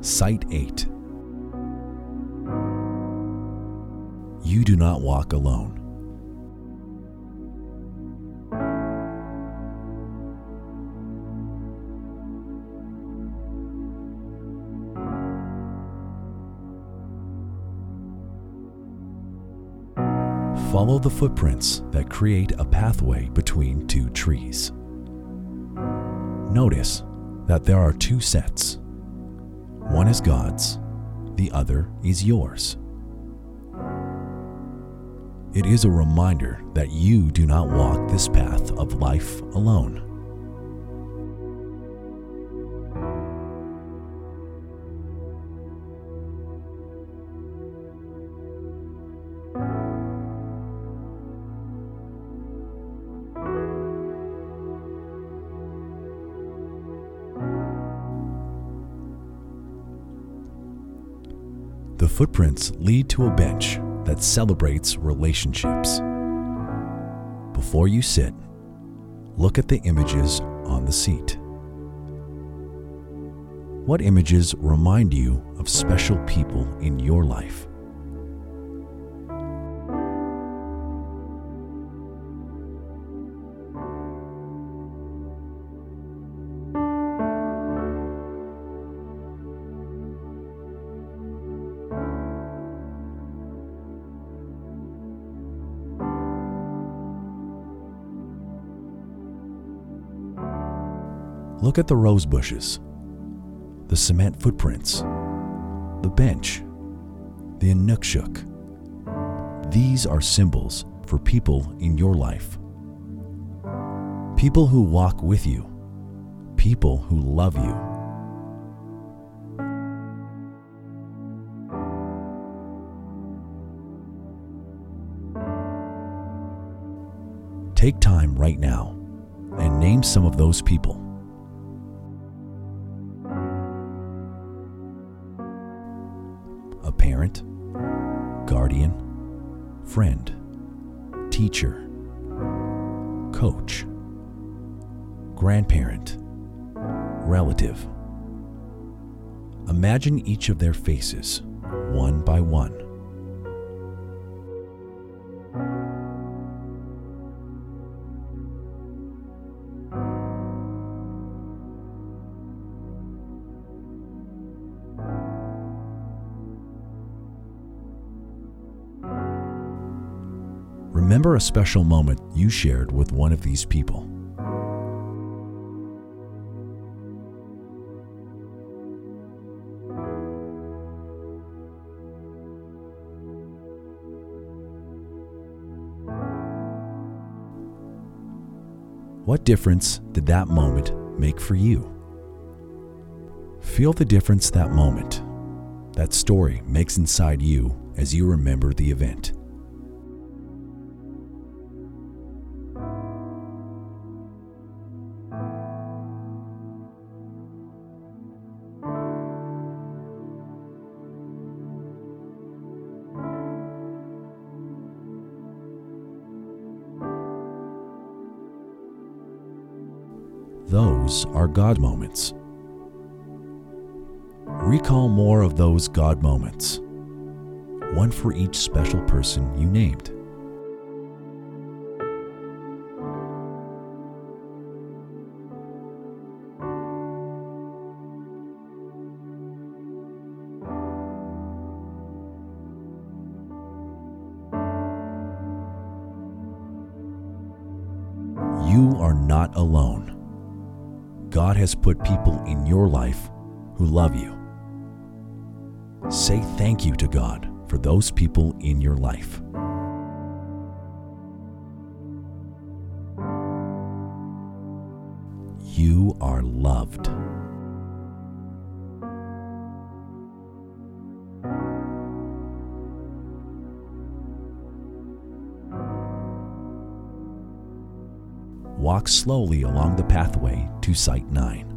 Site 8. You do not walk alone. Follow the footprints that create a pathway between two trees. Notice that there are two sets. One is God's, the other is yours. It is a reminder that you do not walk this path of life alone. The footprints lead to a bench that celebrates relationships. Before you sit, look at the images on the seat. What images remind you of special people in your life? Look at the rose bushes, the cement footprints, the bench, the inukshuk. These are symbols for people in your life. People who walk with you, people who love you. Take time right now and name some of those people. A parent, guardian, friend, teacher, coach, grandparent, relative. Imagine each of their faces, one by one. Remember a special moment you shared with one of these people. What difference did that moment make for you? Feel the difference that moment, that story makes inside you as you remember the event. Those are God moments. Recall more of those God moments, one for each special person you named. You are not alone. God has put people in your life who love you. Say thank you to God for those people in your life. You are loved. Walk slowly along the pathway to Site 9.